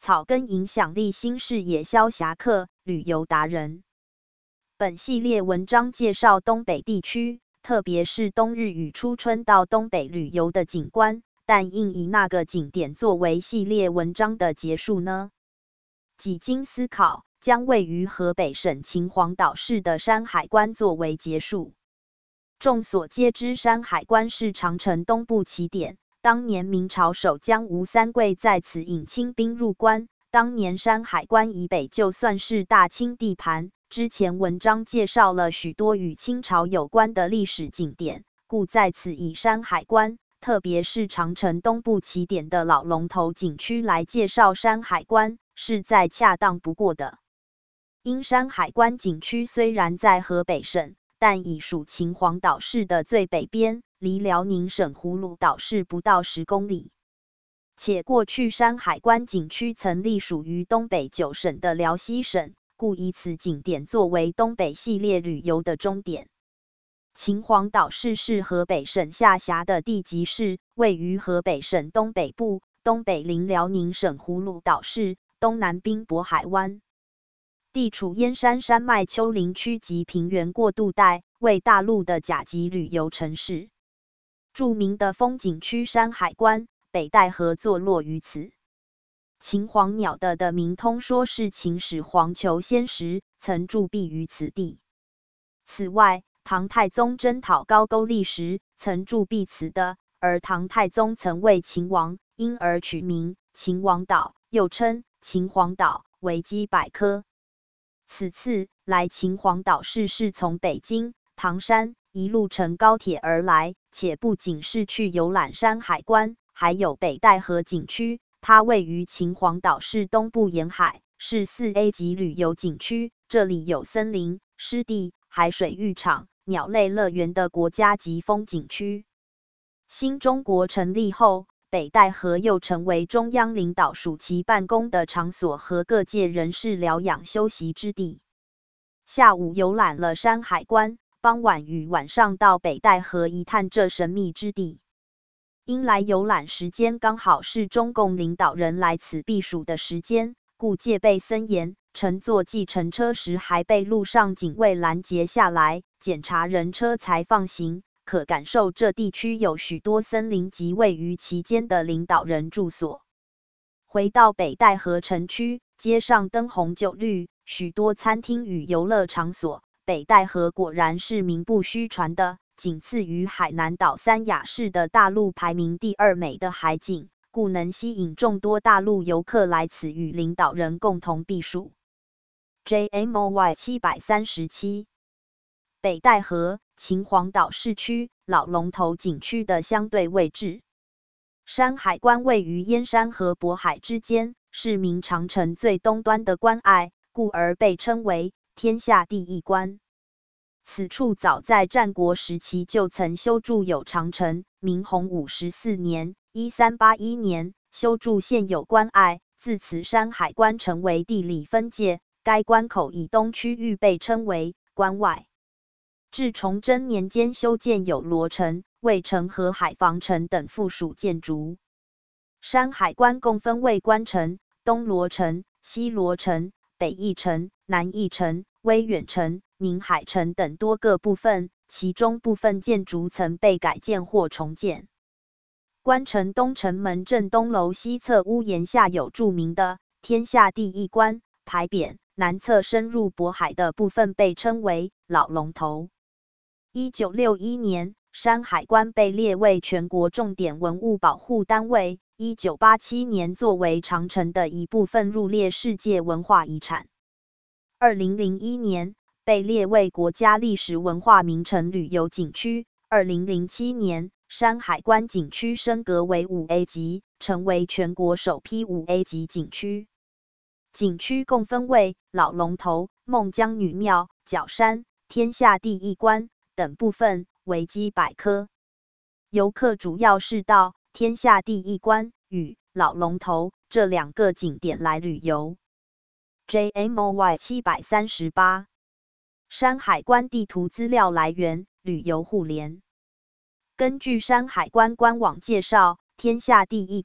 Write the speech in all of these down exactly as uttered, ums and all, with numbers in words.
草根影响力新视野萧侠客，旅游达人。本系列文章介绍东北地区，特别是冬日与初春到东北旅游的景观，但应以那个景点作为系列文章的结束呢？几经思考，将位于河北省秦皇岛市的山海关作为结束。众所皆知，山海关是长城东部起点。当年明朝守将吴三桂在此引清兵入关，当年山海关以北就算是大清地盘。之前文章介绍了许多与清朝有关的历史景点，故在此以山海关，特别是长城东部起点的老龙头景区来介绍山海关，是再恰当不过的。因山海关景区虽然在河北省，但已属秦皇岛市的最北边，离辽宁省葫芦岛市不到十公里。且过去山海关景区曾隶属于东北九省的辽西省，故以此景点作为东北系列旅游的终点。秦皇岛市是河北省下辖的地级市，位于河北省东北部，东北邻辽宁省葫芦岛市，东南濒渤海湾。地处燕山山脉丘陵区及平原过渡带，为大陆的甲级旅游城市。著名的风景区山海关、北戴河坐落于此。秦皇鸟的的名通说是秦始皇求仙时曾驻跸于此地。此外，唐太宗征讨高句丽时曾驻跸此的，而唐太宗曾为秦王，因而取名秦王岛，又称秦皇岛，维基百科。此次来秦皇岛市是从北京、唐山一路乘高铁而来，且不仅是去游览山海关，还有北戴河景区。它位于秦皇岛市东部沿海，是 四 A 级旅游景区。这里有森林、湿地、海水浴场、鸟类乐园的国家级风景区。新中国成立后，北戴河又成为中央领导属其办公的场所和各界人士疗养休息之地。下午游览了山海关，傍晚与晚上到北戴河一探这神秘之地。因来游览时间刚好是中共领导人来此避暑的时间，故戒备森严。乘坐计程车时还被路上警卫拦截下来，检查人车才放行。可感受这地区有许多森林及位于其间的领导人住所。回到北戴河城区，街上灯红酒绿，许多餐厅与游乐场所。北戴河果然是名不虚传的，仅次于海南岛三亚市的大陆排名第二美的海景，故能吸引众多大陆游客来此与领导人共同避暑。J M O Y 七百三十七北戴河，秦皇岛市区老龙头景区的相对位置。山海关位于燕山和渤海之间，是明长城最东端的关隘，故而被称为天下第一关。此处早在战国时期就曾修筑有长城，明洪武十四年（一三八一年）修筑现有关隘，自此山海关成为地理分界。该关口以东区域被称为关外。至崇祯年间修建有罗城、卫城和海防城等附属建筑。山海关共分为关城、东罗城、西罗城、北翼城、南翼城、威远城、宁海城等多个部分，其中部分建筑曾被改建或重建。关城东城门正东楼西侧屋檐下有著名的天下第一关牌匾，南侧深入渤海的部分被称为老龙头。一九六一年，山海关被列为全国重点文物保护单位。一九八七年，作为长城的一部分入列世界文化遗产。二零零一年，被列为国家历史文化名城旅游景区。二零零七年，山海关景区升格为 五 A 级，成为全国首批 五 A 级景区。景区共分为老龙头、孟姜女庙、角山、天下第一关等部分，维基百科。游客主要是到天下第一关与老龙头这两个景点来旅游。J M O Y 七百三十八山海关地图资料来源：旅游互联。根据山海关官网介绍，天下第一关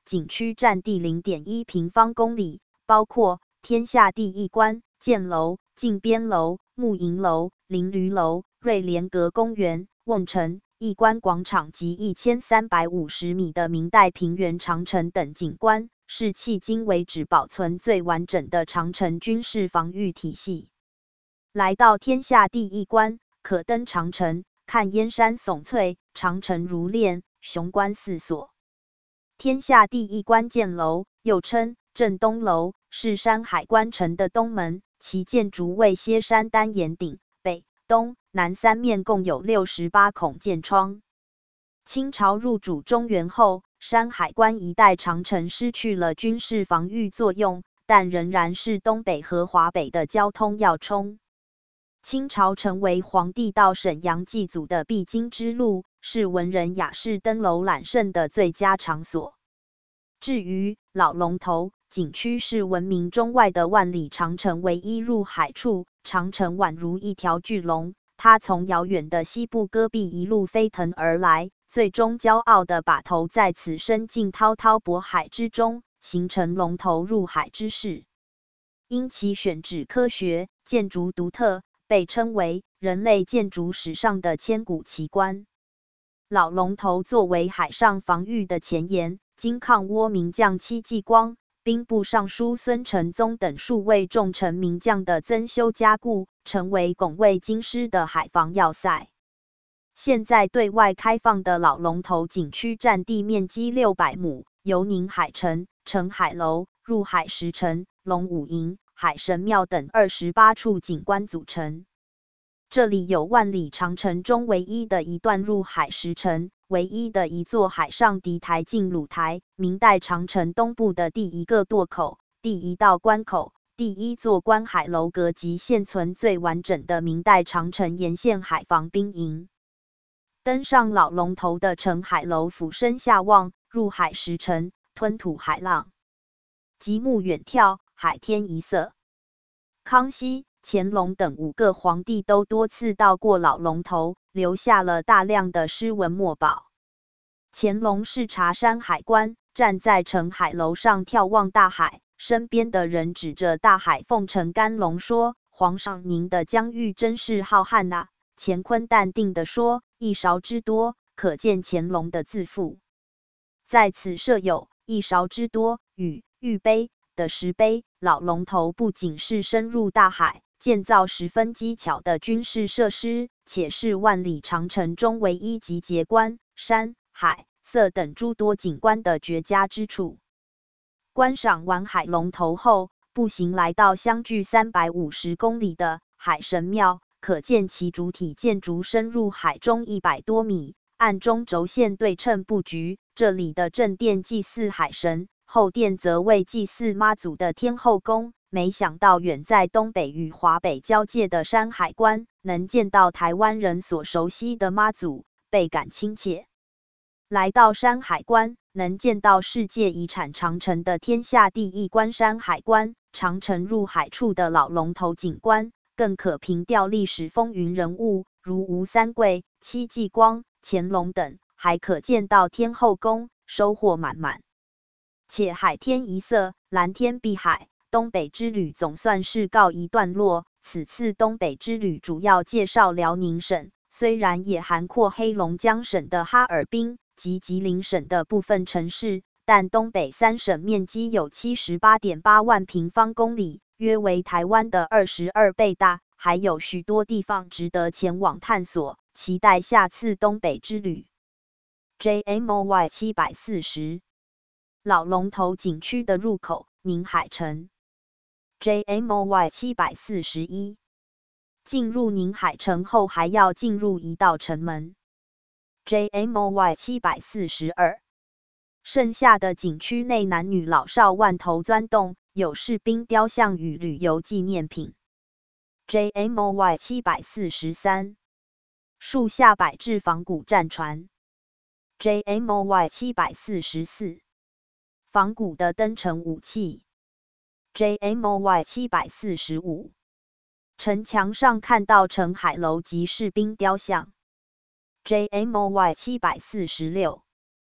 景区占地 零点一平方公里，包括天下第一关、箭楼、靖边楼、沐银楼、临闾楼、瑞莲阁公园、瓮城、驿关广场及一千三百五十米的明代平原长城等景观，是迄今为止保存最完整的长城军事防御体系。来到天下第一关，可登长城，看燕山耸翠，长城如练，雄关四所。天下第一关箭楼，又称镇东楼，是山海关城的东门，其建筑为歇山单檐顶，北、东、南三面共有六十八孔箭窗。清朝入主中原后，山海关一带长城失去了军事防御作用，但仍然是东北和华北的交通要冲。清朝成为皇帝到沈阳祭祖的必经之路，是文人雅士登楼揽胜的最佳场所。至于老龙头景区，是闻名中外的万里长城唯一入海处，长城宛如一条巨龙，它从遥远的西部戈壁一路飞腾而来，最终骄傲地把头在此深进滔滔渤海之中，形成龙头入海之势。因其选址科学，建筑独特，被称为人类建筑史上的千古奇观。老龙头作为海上防御的前沿，经抗倭名将戚继光、兵部尚书孙承宗等数位重臣名将的增修加固，成为拱卫京师的海防要塞。现在对外开放的老龙头景区占地面积六百亩，由宁海城、澄海楼、入海石城、龙舞营、海神庙等二十八处景观组成。这里有万里长城中唯一的一段入海石城，唯一的一座海上敌台进鲁台，明代长城东部的第一个渡口、第一道关口、第一座观海楼阁及现存最完整的明代长城沿线海防兵营。登上老龙头的澄海楼，俯身下望，入海石城，吞吐海浪，极目远眺，海天一色。康熙、乾隆等五个皇帝都多次到过老龙头，留下了大量的诗文墨宝。乾隆视察山海关，站在澄海楼上眺望大海，身边的人指着大海奉承甘龙说：“皇上您的疆域真是浩瀚呐。”乾坤淡定地说：“一勺之多，可见乾隆的自负。在此设有一勺之多与玉碑的石碑。老龙头不仅是深入大海，建造十分精巧的军事设施，且是万里长城中唯一集结观、山、海、色等诸多景观的绝佳之处。观赏完海龙头后，步行来到相距三百五十公里的海神庙，可见其主体建筑深入海中一百多米，暗中轴线对称布局。这里的正殿祭祀海神，后殿则为祭祀妈祖的天后宫。没想到远在东北与华北交界的山海关，能见到台湾人所熟悉的妈祖，倍感亲切。来到山海关，能见到世界遗产长城的天下第一关山海关，长城入海处的老龙头景观，更可凭吊历史风云人物，如吴三桂、戚继光、乾隆等，还可见到天后宫，收获满满。且海天一色，蓝天碧海，东北之旅总算是告一段落。此次东北之旅主要介绍辽宁省，虽然也涵括黑龙江省的哈尔滨及吉林省的部分城市，但东北三省面积有 七十八点八万平方公里，约为台湾的二十二倍大，还有许多地方值得前往探索，期待下次东北之旅。J M O Y 七百四十老龙头景区的入口，宁海城。J M O Y 七百四十一进入宁海城后，还要进入一道城门。J M O Y 七百四十二剩下的景区内男女老少万头钻洞，有士兵雕像与旅游纪念品。J M O Y 七百四十三树下摆置仿古战船。J M O Y 七百四十四仿古的登城武器。J M O Y 七百四十五城墙上看到澄海楼及士兵雕像。J M O Y 七百四十六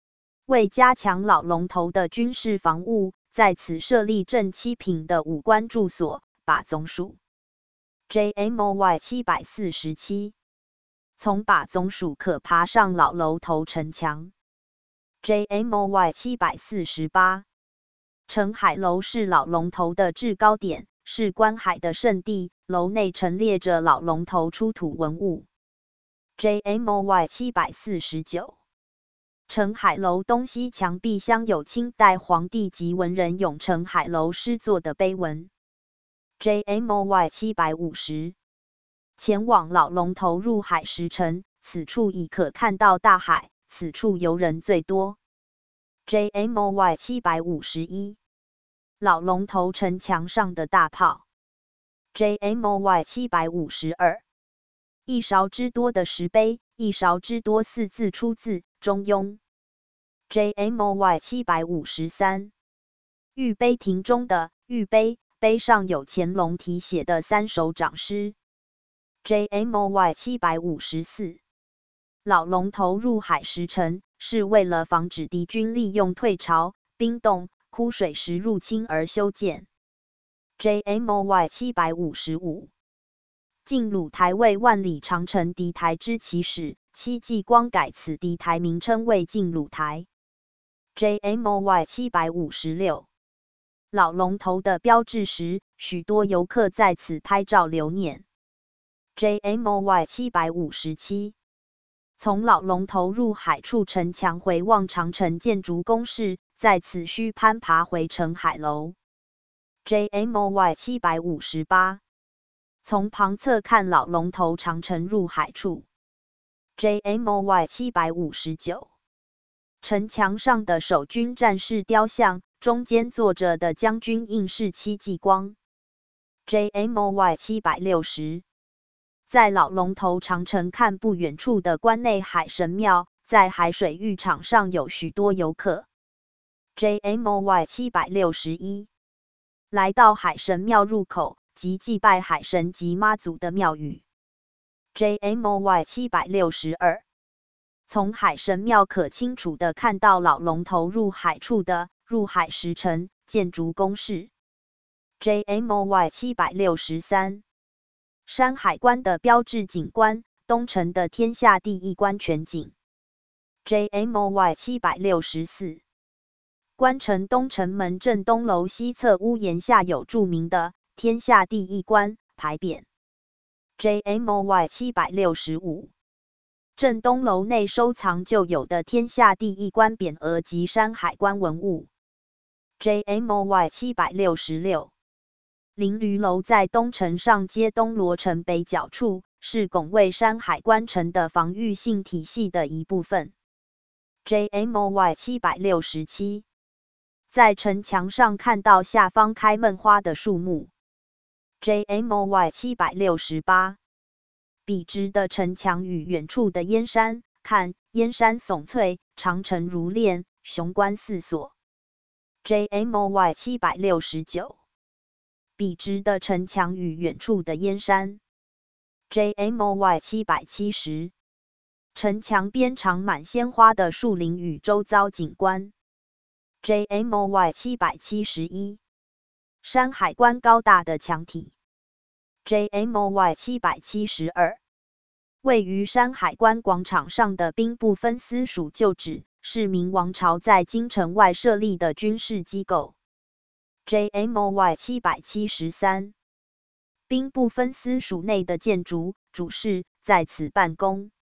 为加强老龙头的军事防务，在此设立正七品的武官住所，靶总署 J M O Y 七百四十七。从靶总署可爬上老楼头城墙 J M O Y 七百四十八。澄海楼是老龙头的制高点，是观海的圣地，楼内陈列着老龙头出土文物 J M O Y 七百四十九。澄海楼东西墙壁镶有清代皇帝及文人咏澄海楼诗作的碑文 J M O Y 七百五十。前往老龙头入海时程，此处已可看到大海，此处游人最多 J M O Y 七百五十一。老龙头城墙上的大炮 J M O Y 七百五十二。一勺之多的石碑，一勺之多四字出自中庸 J M O Y 七百五十三。玉碑亭中的玉碑，碑上有乾隆题写的三首长诗 J M O Y 七百五十四。老龙头入海时程，是为了防止敌军利用退潮、冰冻、枯水时入侵而修建 J M O Y 七百五十五。晋鲁台为万里长城敌台之起始，戚继光改此敌台名称为晋鲁台 J M O Y 七百五十六。老龙头的标志时，许多游客在此拍照留念 J M O Y 七百五十七。从老龙头入海处城墙回望长城建筑工事，在此需攀爬回澄海楼 J M O Y 七百五十八。从旁侧看老龙头长城入海处 J M O Y 七百五十九。城墙上的守军战士雕像，中间坐着的将军应是戚继光 J M O Y 七百六十。在老龙头长城看不远处的关内海神庙，在海水浴场上有许多游客 J M O Y 七百六十一。来到海神庙入口即祭拜海神及妈祖的庙宇 J M O Y 七百六十二。从海神庙可清楚地看到老龙头入海处的入海时程建筑工事 J M O Y 七百六十三。山海关的标志景观，东城的天下第一关全景 J M O Y 七百六十四。关城东城门正东楼西侧屋檐下有著名的天下第一关牌匾 J M O Y 七百六十五。正东楼内收藏旧有的天下第一关匾额及山海关文物 J M O Y 七百六十六。临驴楼在东城上街东罗城北角处，是拱卫山海关城的防御性体系的一部分 J M O Y 七百六十七。在城墙上看到下方开闷花的树木 J M O Y 七百六十八。笔直的城墙与远处的燕山，看燕山耸翠，长城如链，雄关四所 J M O Y 七百六十九。笔直的城墙与远处的燕山 J M O Y 七百七十。城墙边长满鲜花的树林与周遭景观 J M O Y 七百七十一。山海关高大的墙体 J M O Y 七百七十二。位于山海关广场上的兵部分司署旧址，是明王朝在京城外设立的军事机构 J M O Y 七百七十三。兵部分司署内的建筑，主事在此办公